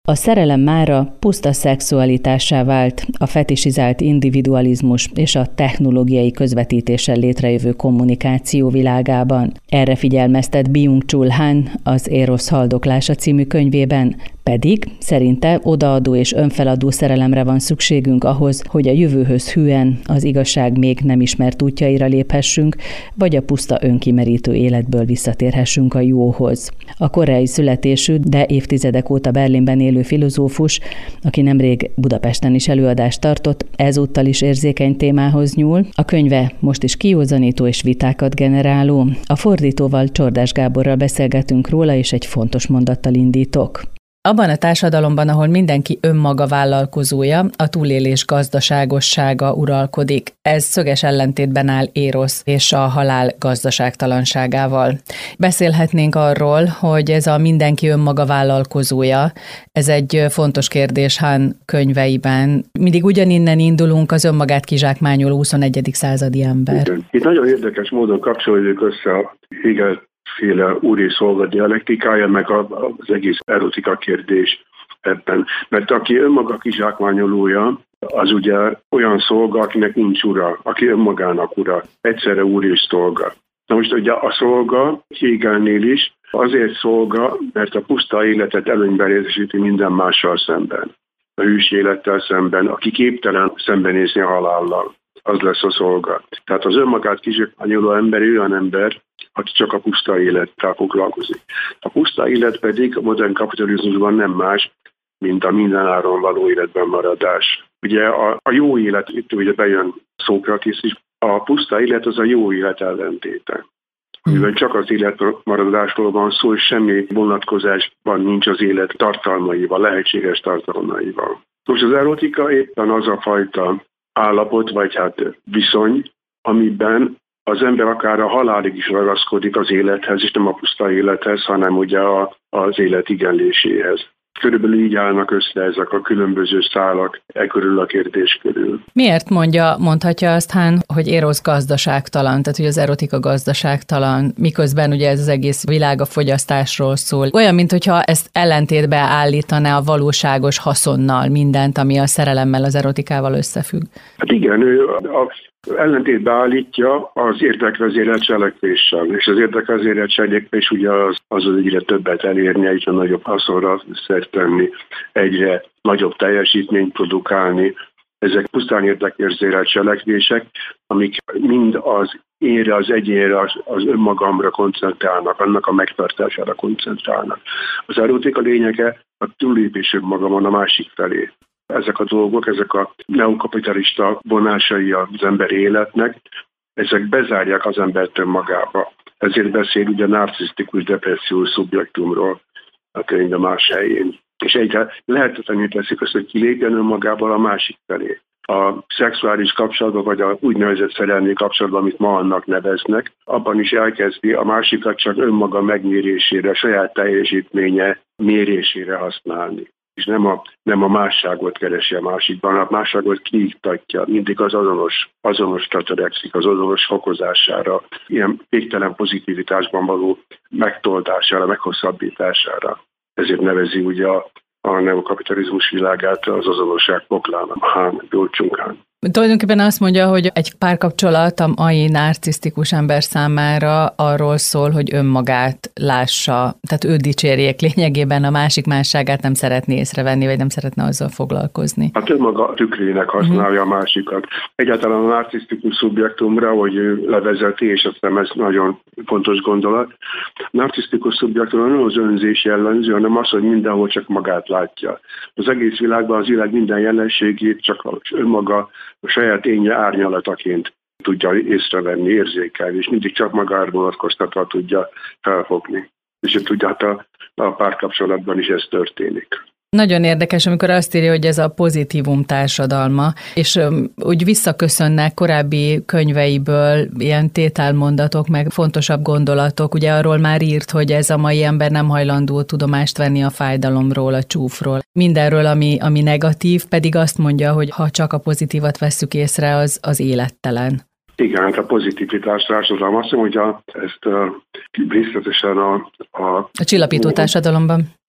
A szerelem mára puszta szexualitássá vált, a fetisizált individualizmus és a technológiai közvetítéssel létrejövő kommunikáció világában. Erre figyelmeztet Byung-Chul Han az Érosz haldoklása című könyvében, pedig szerinte odaadó és önfeladó szerelemre van szükségünk ahhoz, hogy a jövőhöz hűen, az igazság még nem ismert útjaira léphessünk, vagy a puszta önkimerítő életből visszatérhessünk a jóhoz. A koreai születésű, de évtizedek óta Berlinben élő filozófus, aki nemrég Budapesten is előadást tartott, ezúttal is érzékeny témához nyúl. A könyve most is kiózanító és vitákat generáló. A fordítóval, Csordás Gáborral beszélgetünk róla, és egy fontos mondattal indítok. Abban a társadalomban, ahol mindenki önmaga vállalkozója, a túlélés gazdaságossága uralkodik. Ez szöges ellentétben áll Érosz és a halál gazdaságtalanságával. Beszélhetnénk arról, hogy ez a mindenki önmaga vállalkozója, ez egy fontos kérdés Han könyveiben. Mindig ugyaninnen indulunk, az önmagát kizsákmányoló 21. századi ember. Igen. Itt nagyon érdekes módon kapcsolódik össze a Hegel féle úr és szolga dialektikája, meg az egész erotika kérdés ebben. Mert aki önmaga kizsákmányolója, az ugye olyan szolga, akinek nincs ura, aki önmagának ura, egyszerre úr és szolga. Na most ugye a szolga Hegelnél is azért szolga, mert a puszta életet előnyben részesíti minden mással szemben. A hűs élettel szemben, aki képtelen szembenézni a halállal, az lesz a szolga. Tehát az önmagát kizsákmányoló ember olyan ember, aki csak a puszta élettel foglalkozik. A puszta élet pedig a modern kapitalizmusban nem más, mint a mindenáron való életben maradás. Ugye a jó élet, itt ugye bejön Szókratész is, a puszta élet az a jó élet ellentéte. Mivel csak az életmaradásról van szó, és semmi vonatkozásban nincs az élet tartalmaival, lehetséges tartalmaival. Most az erotika éppen az a fajta állapot, vagy hát viszony, amiben az ember akár a halálig is ragaszkodik az élethez, és nem a puszta élethez, hanem ugye az élet igenléséhez. Körülbelül így állnak össze ezek a különböző szálak körül a kérdés körül. Miért mondhatja azt Han, hogy Érosz gazdaságtalan, tehát hogy az erotika gazdaságtalan, miközben ugye ez az egész világ a fogyasztásról szól. Olyan, mintha ezt ellentétbe állítaná a valóságos haszonnal mindent, ami a szerelemmel, az erotikával összefügg. Hát igen, ő ellentétbe állítja az érdekvezérelt cselekvéssel, és az érdekvezérelt cselekvés ugye az egyre többet elérni, egyre nagyobb haszonra szert tenni, egyre nagyobb teljesítményt produkálni. Ezek pusztán érdekvezérelt cselekvések, amik mind az énre, az egyénre, az önmagamra koncentrálnak, annak a megtartására koncentrálnak. Az erotika lényege a túllépés önmagamon a másik felé. Ezek a dolgok, ezek a neokapitalista vonásai az emberi életnek, ezek bezárják az embert önmagába. Ezért beszél ugye narcisztikus depressziós szubjektumról a könyv a más helyén. És egyre lehetetlenül teszik azt, hogy kilépjen önmagából a másik felé. A szexuális kapcsolatban, vagy a úgynevezett szerelmi kapcsolatban, amit ma annak neveznek, abban is elkezdi a másikat csak önmaga megmérésére, saját teljesítménye mérésére használni. És nem a másságot keresi a másikban, a másságot kiiktatja, mindig az azonosra törekszik, az azonos fokozására, ilyen végtelen pozitivitásban való megtoldására, meghosszabbítására. Ezért nevezi ugye a neokapitalizmus világát az azonosság poklának, Han Byung-Chul Han. Tulajdonképpen azt mondja, hogy egy párkapcsolat a mai narcisztikus ember számára arról szól, hogy önmagát lássa, tehát ő dicsérjék lényegében, a másik másságát nem szeretné észrevenni, vagy nem szeretne azzal foglalkozni. Hát önmaga tükrének használja a másikat. Egyáltalán a narcisztikus szubjektumra, hogy ő levezeti, és azt hiszem ez nagyon fontos gondolat. Narcisztikus szubjektumra nem az önzés jellemző, hanem az, hogy mindenhol csak magát látja. Az egész világban az világ minden jelenségét csak önmaga a saját énje árnyalataként tudja észrevenni, érzékelni, és mindig csak magára vonatkoztatva tudja felfogni. És tudja, hát a párkapcsolatban is ez történik. Nagyon érdekes, amikor azt írja, hogy ez a pozitívum társadalma, és úgy visszaköszönnek korábbi könyveiből ilyen tételmondatok, meg fontosabb gondolatok. Ugye arról már írt, hogy ez a mai ember nem hajlandó tudomást venni a fájdalomról, a csúfról. Mindenről, ami negatív, pedig azt mondja, hogy ha csak a pozitívat vesszük észre, az élettelen. Igen, hát a pozitivitás társadalom. Azt mondom, hogy ezt részletesen a csillapító társadalomban.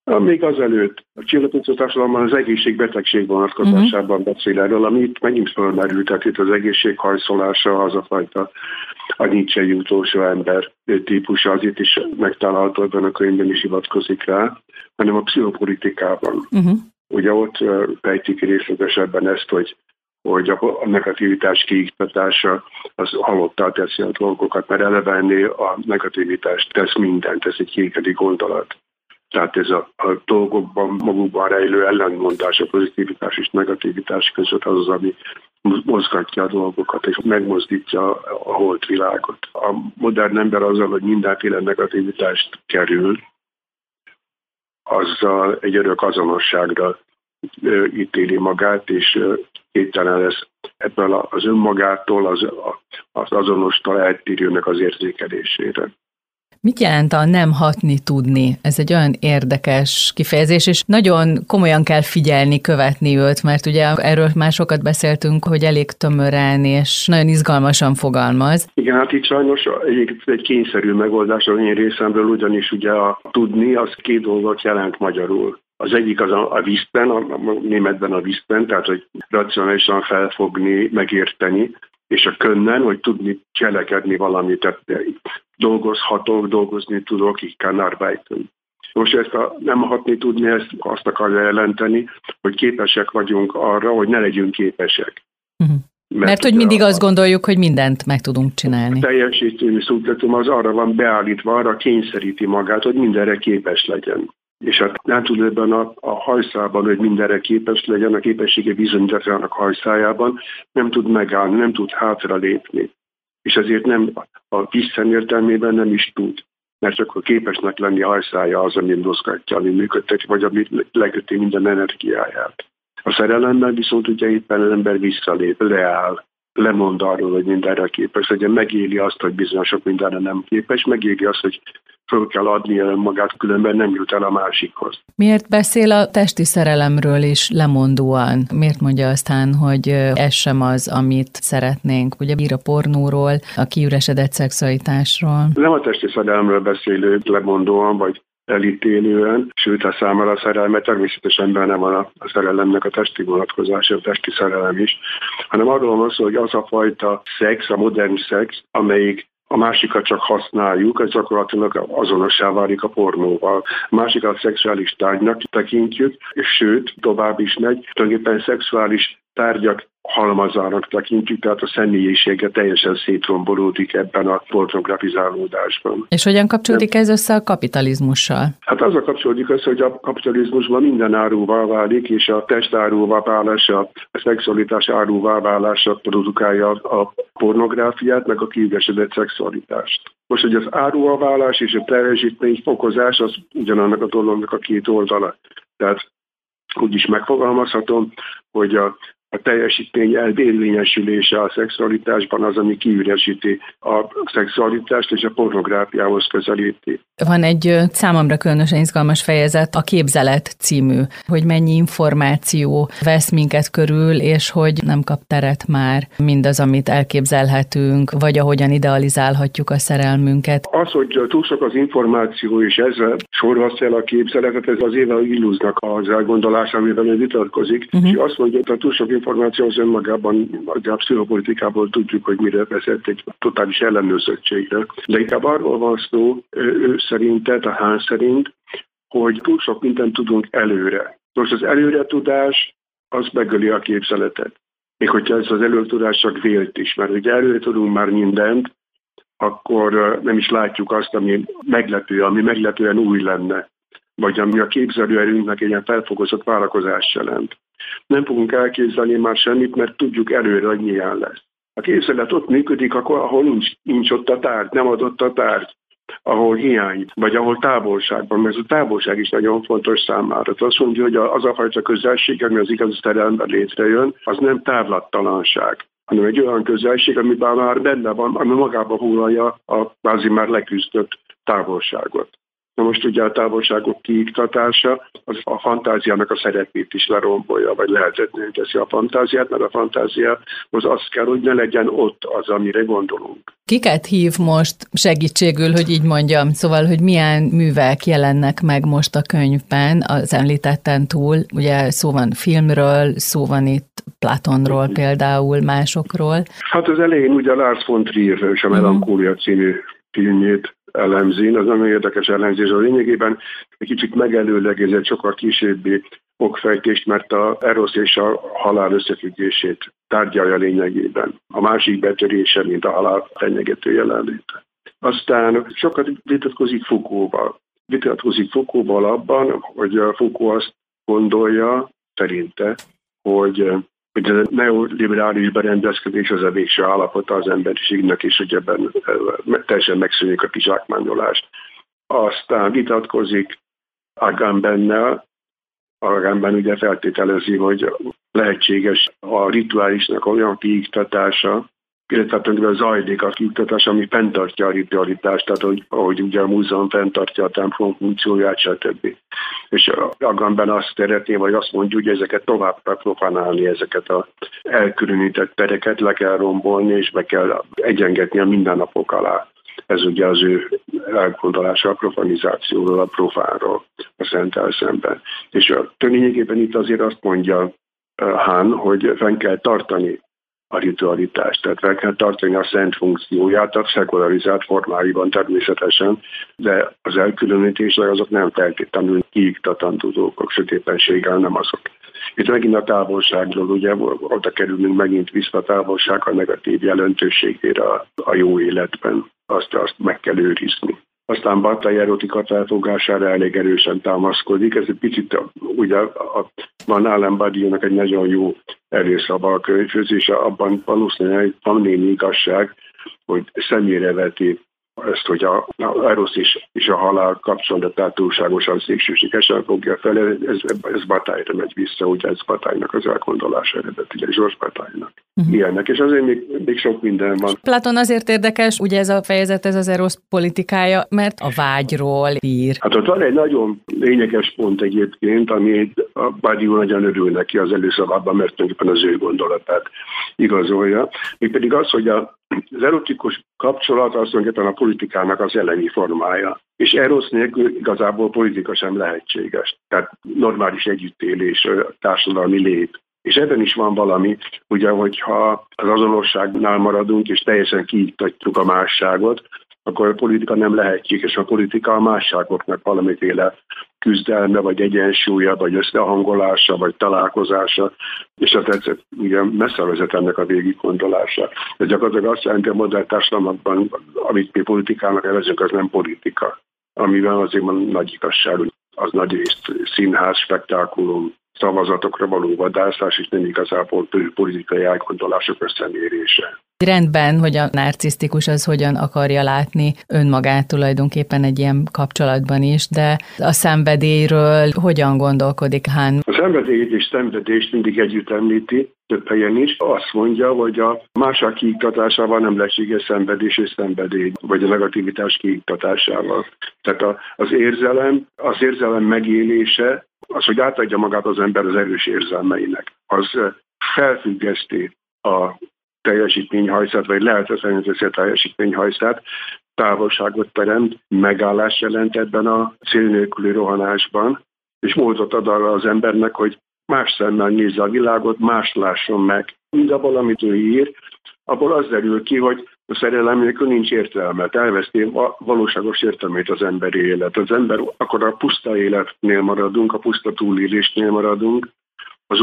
Még azelőtt a csillapító társadalomban az egészségbetegség vonatkozásában beszél erről, ami itt megint felmerült, tehát itt az egészség hajszolása, az a fajta a Nietzsche utolsó ember típusa, az itt is megtalálható, ebben a könyvben is hivatkozik rá, hanem a pszichopolitikában. Ugye ott fejtik részletesebben ezt, hogy a negativitás kiiktatása az halottá teszi a dolgokat, mert elevenné a negativitást tesz mindent, ez egy kékedi gondolat. Tehát ez a dolgokban magukban rejlő ellentmondás, a pozitivitás és negativitás között az, ami mozgatja a dolgokat, és megmozdítja a holt világot. A modern ember azzal, hogy mindenféle negativitást kerül, azzal egy örök azonosságra ítéli magát, és képtelen lesz ebből az önmagától, az azonostól eltérőnek az érzékelésére. Mit jelent a nem hatni tudni? Ez egy olyan érdekes kifejezés, és nagyon komolyan kell figyelni, követni őt, mert ugye erről már sokat beszéltünk, hogy elég tömören és nagyon izgalmasan fogalmaz. Igen, hát itt sajnos egy kényszerű megoldás az én részemről, ugyanis ugye a tudni az két dolgot jelent magyarul. Az egyik az a Wissen, a németben a Wissen, tehát hogy racionálisan felfogni, megérteni, és a können, hogy tudni cselekedni valamit, tehát dolgozhatok, dolgozni tudok, ich kann arbeiten. Most ezt nem hatni tudni, ezt azt akarja jelenteni, hogy képesek vagyunk arra, hogy ne legyünk képesek. Mert hogy mindig azt gondoljuk, hogy mindent meg tudunk csinálni. A teljesítői szubjektum az arra van beállítva, arra kényszeríti magát, hogy mindenre képes legyen. És hát nem tud ebben a hajszában, hogy mindenre képes legyen, a képessége bizonyítatának hajszájában nem tud megállni, nem tud hátra lépni. És ezért nem a Wissen értelmében nem is tud. Mert csak képesnek lenni hajszája az, ami mozgatja, ami működteti, vagy ami leköti minden energiáját. A szerelemben viszont ugye éppen az ember visszalép, leáll, lemond arról, hogy mindenre képes legyen, megéli azt, hogy bizony sok mindenre nem képes, megéli azt, hogy föl kell adnia magát, különben nem jut el a másikhoz. Miért beszél a testi szerelemről is lemondóan? Miért mondja aztán, hogy ez sem az, amit szeretnénk? Ugye ír a pornóról, a kiüresedett szexualitásról. Nem a testi szerelemről beszélő lemondóan, vagy elítélően, sőt a számára a szerelme természetesen benne van a szerelemnek a testi vonatkozása, a testi szerelem is, hanem arról van szó, hogy az a fajta szex, a modern szex, amelyik a másikat csak használjuk, ez gyakorlatilag azonossá válik a pornóval. A másikat szexuális tárgynak tekintjük, és sőt, tovább is megy, tulajdonképpen szexuális tárgyak halmazának tekintjük, tehát a személyisége teljesen szétrombolódik ebben a pornografizálódásban. És hogyan kapcsolódik ez össze a kapitalizmussal? Hát azzal kapcsolódik össze, hogy a kapitalizmusban minden áruvá válik, és a test áruvá válása, a szexualitás áruvá válása produkálja a pornográfiát, meg a kiüresedett szexualitást. Most, hogy az áruvá válás és a teljesítmény fokozás, az ugyanannak a dolognak a két oldala. Tehát úgy is megfogalmazhatom, hogy a teljesítmény elvérvényesülése a szexualitásban az, ami kiüresíti a szexualitást és a pornográfiához közelíti. Van egy számomra különösen izgalmas fejezet, a képzelet című, hogy mennyi információ vesz minket körül, és hogy nem kap teret már mindaz, amit elképzelhetünk, vagy ahogyan idealizálhatjuk a szerelmünket. Az, hogy túl sok az információ, és ezzel sorvasztja el a képzeletet, ez az Eva Illuznak az elgondolás, amivel ő vitatkozik, és azt mondja, hogy túl sok információ az önmagában, a pszichopolitikából tudjuk, hogy mire vezet, egy totális ellenőrzöttségre. De inkább arról van szó, ő szerint, tehát a Hahn szerint, hogy túl sok mindent tudunk előre. Most az előre tudás, az megöli a képzeletet. Még hogyha ez az előre tudás csak vélt is, mert ugye előre tudunk már mindent, akkor nem is látjuk azt, ami meglepően új lenne, vagy ami a képzelőerőnknek egy ilyen felfokozott várakozást jelent. Nem fogunk elképzelni már semmit, mert tudjuk előre, hogy milyen lesz. A képzelet ott működik, ahol nincs ott a tárgy, nem adott a tárgy, ahol hiány, vagy ahol távolságban, mert a távolság is nagyon fontos számára. Tehát azt mondja, hogy az a fajta közelség, ami az igazi szerelemben létrejön, az nem távlattalanság, hanem egy olyan közelség, amiben már benne van, ami magába foglalja a kvázi már leküzdött távolságot. Na most ugye a távolságok kiiktatása az a fantáziának a szerepét is lerombolja, vagy lehetetlenül teszi a fantáziát, mert a fantázia az kell, hogy ne legyen ott az, amire gondolunk. Kiket hív most segítségül, hogy így mondjam? Szóval, hogy milyen művek jelennek meg most a könyvben az említetten túl? Ugye szó van filmről, szó van itt Platonról például, másokról. Hát az elején ugye Lars von Trier és a Melankólia című filmjét elemzi, az nagyon érdekes elemzés. A lényegében egy kicsit megelőlegezett sokkal későbbi okfejtést, mert a Erosz és a halál összefüggését tárgyalja lényegében. A másik betörése, mint a halál fenyegető jelenléte. Aztán sokat vitatkozik Foucaultval abban, hogy Foucault azt gondolja, szerinte, hogy ez a neoliberális berendezkedés az a végső állapota az emberiségnek, és hogy ebben teljesen megszűnik a kizsákmányolást. Aztán vitatkozik Agambennel. Agamben ugye feltételezi, hogy lehetséges a rituálisnak olyan kiiktatása, illetve zajlik a kiiktatás, ami fenntartja a ritualitást, tehát ahogy ugye a múzeum fenntartja a templom funkcióját, stb. És Agamben azt szeretné, vagy azt mondja, hogy ezeket tovább kell profanálni, ezeket az elkülönített tereket le kell rombolni, és be kell egyengetni a mindennapok alá. Ez ugye az ő elgondolása a profanizációról, a profánról a Szenttel szemben. És lényegében itt azért azt mondja Hahn, hogy fenn kell tartani a ritualitást, tehát fel kell tartani a szent funkcióját, a szekularizált formáiban természetesen, de az elkülönítések azok nem feltétlenül kiiktatandó dolgok, sőt éppenséggel nem azok. Itt megint a távolságról, ugye oda kerülünk megint vissza a távolság a negatív jelentőségére a jó életben. Azt meg kell őrizni. Aztán Bataille erotika felfogására elég erősen támaszkodik. Ez egy picit, ugye van Alain Badiou-nak egy nagyon jó előszava a könyvhöz, és abban valószínűleg van némi igazság, hogy személyre veti ezt, hogy a Erosz és a halál kapcsolatát túlságosan szélsőségesen fogja fel, ez Bataille-re megy vissza, ugye ez Bataille-nak az elgondolása eredetileg, Georges Bataille-nak. Ilyenek, és azért még sok minden van. Platon azért érdekes, ugye ez a fejezet, ez az Erosz politikája, mert a vágyról ír. Hát ott van egy nagyon lényeges pont egyébként, ami a Badiou nagyon örül neki az előszavában, mert tulajdonképpen az ő gondolatát igazolja. Mégpedig az, hogy az erotikus kapcsolat az tulajdonképpen a politikának az elemi formája. És Erosz nélkül igazából politika sem lehetséges. Tehát normális együttélés, társadalmi lét. És ebben is van valami, ugye, hogyha az azonosságnál maradunk, és teljesen kiiktatjuk a másságot, akkor a politika nem lehetséges. A politika a másságoknak valamiféle küzdelme, vagy egyensúlya, vagy összehangolása, vagy találkozása, és az egyszer ugye messze vezet ennek a végiggondolása. Ez gyakorlatilag azt jelenti, a modern társadalmakban, amit mi politikának nevezünk, az nem politika. Amiben azért van nagy igazság, az nagy részt színház, spektákulum, szavazatokra való vadászás, és nem igazából politikai elgondolások összemérése. Rendben, hogy a narcisztikus az hogyan akarja látni önmagát tulajdonképpen egy ilyen kapcsolatban is, de a szenvedélyről hogyan gondolkodik Hahn? A szenvedélyt és szenvedést mindig együtt említi, több helyen is. Azt mondja, hogy a másság kiiktatásával nem lehetséges szenvedés és szenvedély, vagy a negativitás kiiktatásával. Tehát az érzelem megélése, az, hogy átadja magát az ember az erős érzelmeinek, az felfüggeszti a teljesítményhajszát, vagy lehetetlenül teszi a teljesítményhajszát, távolságot teremt, megállást jelent ebben a cél nélküli rohanásban, és módot ad arra az embernek, hogy más szemmel nézze a világot, más lásson meg. Mindabból, amit ő ír, abból az derül ki, hogy a szerelem nélkül nincs értelme. Elveszti a valóságos értelmét az emberi élet. Az ember akkor a puszta életnél maradunk, a puszta túlélésnél maradunk, az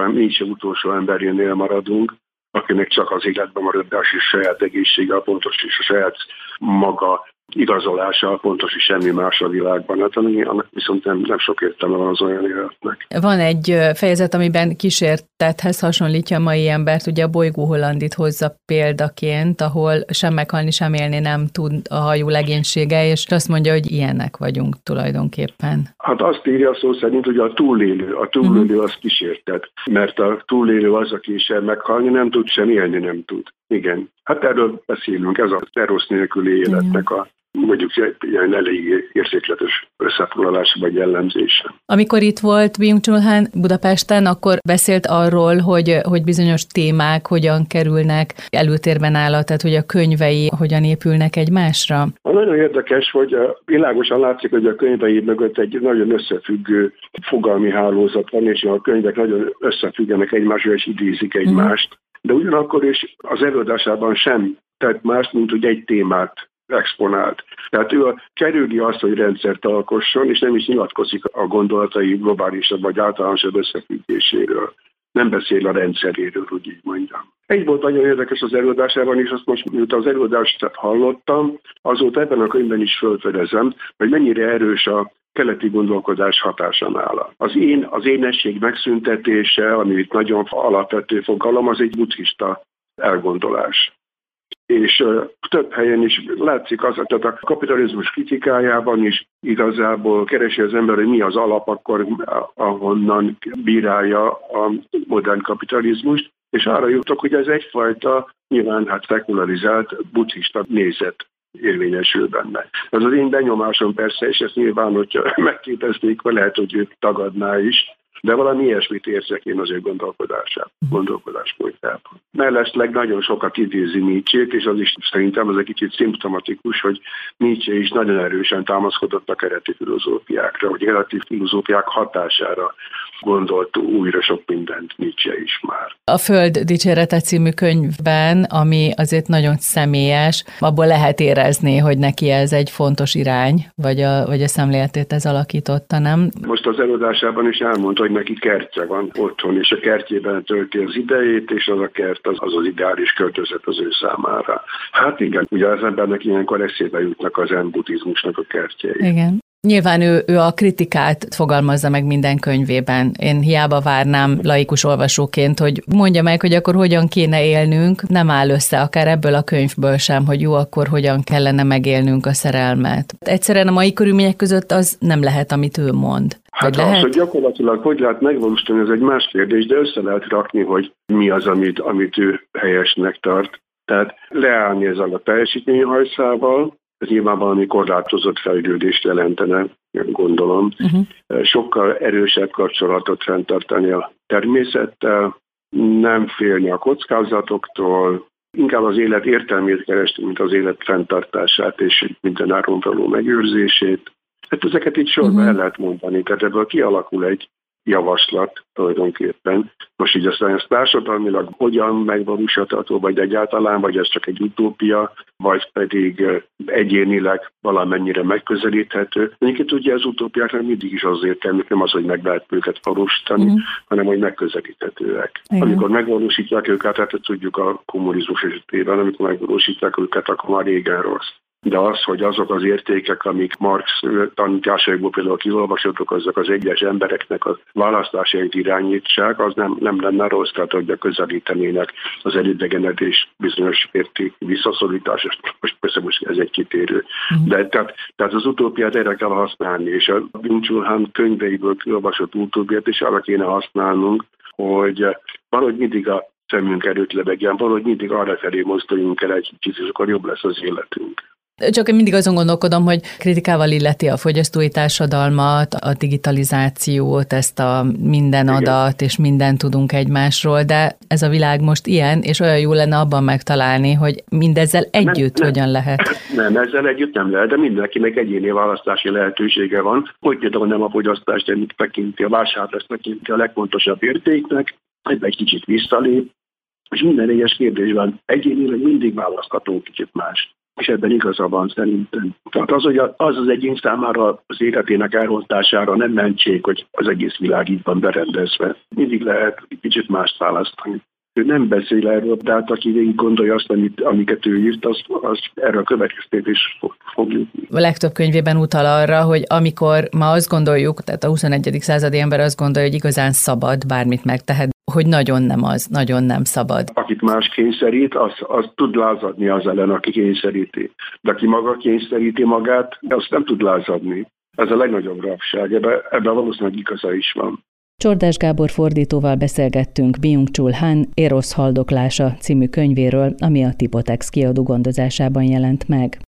utolsó emberénél maradunk, akinek csak az életben maradás és saját egészsége fontos, és a saját maga igazolása fontos, és semmi más a világban. Hát annak viszont nem sok értelme van az olyan életnek. Van egy fejezet, amiben kísértethez hasonlítja a mai embert, ugye a Bolygó Hollandit hozza példaként, ahol sem meghalni, sem élni nem tud a hajú legénysége, és azt mondja, hogy ilyenek vagyunk tulajdonképpen. Hát azt írja szó szerint, hogy a túlélő az kísértet, mert a túlélő az, aki sem meghalni nem tud, sem élni nem tud. Igen. Hát erről beszélünk, ez az Erosz nélküli életnek a mondjuk ilyen elég érzékletes összefoglalása vagy jellemzése. Amikor itt volt Byung-Chul Han Budapesten, akkor beszélt arról, hogy bizonyos témák hogyan kerülnek előtérben áll, tehát hogy a könyvei hogyan épülnek egymásra? Nagyon érdekes, hogy világosan látszik, hogy a könyvei mögött egy nagyon összefüggő fogalmi hálózat van, és a könyvek nagyon összefüggenek egymással, és idézik egymást. De ugyanakkor is az előadásában sem tett más, mint hogy egy témát exponált. Tehát ő kerüli azt, hogy rendszert alkosson, és nem is nyilatkozik a gondolatai globálisabb vagy általánosabb összefüggéséről. Nem beszél a rendszeréről, hogy így mondjam. Egy volt nagyon érdekes az előadásában, és azt most, miután az előadást hallottam, azóta ebben a könyvben is felfedezem, hogy mennyire erős a keleti gondolkodás hatása nála. Az énesség megszüntetése, ami itt nagyon alapvető fogalom, az egy buddhista elgondolás. És több helyen is látszik az, tehát a kapitalizmus kritikájában is igazából keresi az ember, hogy mi az alap akkor, ahonnan bírálja a modern kapitalizmust, és arra jutok, hogy ez egyfajta nyilván szekularizált buddhista nézet érvényesül benne. Ez az én benyomásom persze, és ezt nyilván, hogyha megkérdezték, lehet, hogy ő tagadná is, de valami ilyesmit érzek én az ő gondolkodásmódjában. Mellesleg nagyon sokat idézi Nietzsét, és az is szerintem az egy kicsit szimptomatikus, hogy Nietzsche is nagyon erősen támaszkodott a keleti filozófiákra, hogy a keleti filozófiák hatására gondolt újra sok mindent Nietzsche is már. A Föld dicsérete című könyvben, ami azért nagyon személyes, abból lehet érezni, hogy neki ez egy fontos irány, vagy a szemléletét ez alakította, nem? Most az előadásában is elmondta, hogy neki kertje van otthon, és a kertjében tölti az idejét, és az a kert az ideális költözet az ő számára. Hát igen, ugye az embernek ilyenkor eszébe jutnak az zen buddhizmusnak a kertjei. Igen. Nyilván ő a kritikát fogalmazza meg minden könyvében. Én hiába várnám laikus olvasóként, hogy mondja meg, hogy akkor hogyan kéne élnünk, nem áll össze akár ebből a könyvből sem, hogy jó, akkor hogyan kellene megélnünk a szerelmet. Egyszerűen a mai körülmények között az nem lehet, amit ő mond. Hát az, hogy gyakorlatilag hogy lehet megvalósítani, ez egy más kérdés, de össze lehet rakni, hogy mi az, amit ő helyesnek tart. Tehát leállni ezzel a teljesítményhajszával, ez nyilván valami korlátozott fejlődést jelentene, gondolom. Sokkal erősebb kapcsolatot fenntartani a természettel, nem félni a kockázatoktól, inkább az élet értelmét keresni, mint az élet fenntartását és mindenáron való megőrzését. Hát ezeket itt sorban el lehet mondani, tehát ebből kialakul egy javaslat tulajdonképpen. Most így aztán ez társadalmilag hogyan megvalósítható, vagy egyáltalán, vagy ez csak egy utópia, vagy pedig egyénileg valamennyire megközelíthető. Egyébként ugye az utópiáknak mindig is az értelmük, nem az, hogy meg lehet őket valósítani, hanem hogy megközelíthetőek. Igen. Amikor megvalósítják őket, hát tudjuk a kommunizmus esetében, amikor megvalósítják őket, akkor már régen rossz. De az, hogy azok az értékek, amik Marx tanításaiból például kiolvasottak, azok az egyes embereknek a választásait irányítsák, az nem lenne rossz, tehát hogy közelítenének az elidegenedés bizonyos érték visszaszorítás. Most ez egy kitérő. De tehát az utópiát erre kell használni, és a Byung-Chul Han könyveiből kiolvasott utópiát is arra kéne használnunk, hogy valahogy mindig a szemünk előtt lebegjen, valahogy mindig arra felé mozduljunk el egy kicsit, és akkor jobb lesz az életünk. Csak én mindig azon gondolkodom, hogy kritikával illeti a fogyasztói társadalmat, a digitalizációt, ezt a minden adat, és mindent tudunk egymásról, de ez a világ most ilyen, és olyan jó lenne abban megtalálni, hogy mindezzel együtt hogyan lehet. Nem, ezzel együtt nem lehet, de mindenkinek egyéni választási lehetősége van, hogy például nem a fogyasztást tekinti, a vásárlást tekinti a legfontosabb értéknek, egy kicsit visszalép, és minden egyes kérdésben egyénileg mindig választhatunk kicsit más. És ebben igaza van szerintem. Tehát az, hogy az egyén számára az életének elrontására nem mentség, hogy az egész világ így van berendezve. Mindig lehet egy kicsit mást választani. Ő nem beszél erről, de hát aki végig gondolja azt, amiket ő írt, az erre a következtetés fog jutni. A legtöbb könyvében utal arra, hogy amikor ma azt gondoljuk, tehát a 21. századi ember azt gondolja, hogy igazán szabad, bármit megtehet, hogy nagyon nem az, nagyon nem szabad. Akit más kényszerít, az tud lázadni az ellen, aki kényszeríti. De aki maga kényszeríti magát, azt nem tud lázadni. Ez a legnagyobb rabság, ebben valószínűleg igaza is van. Csordás Gábor fordítóval beszélgettünk Byung-Chul Han Erosz haldoklása című könyvéről, ami a Tipotex kiadó gondozásában jelent meg.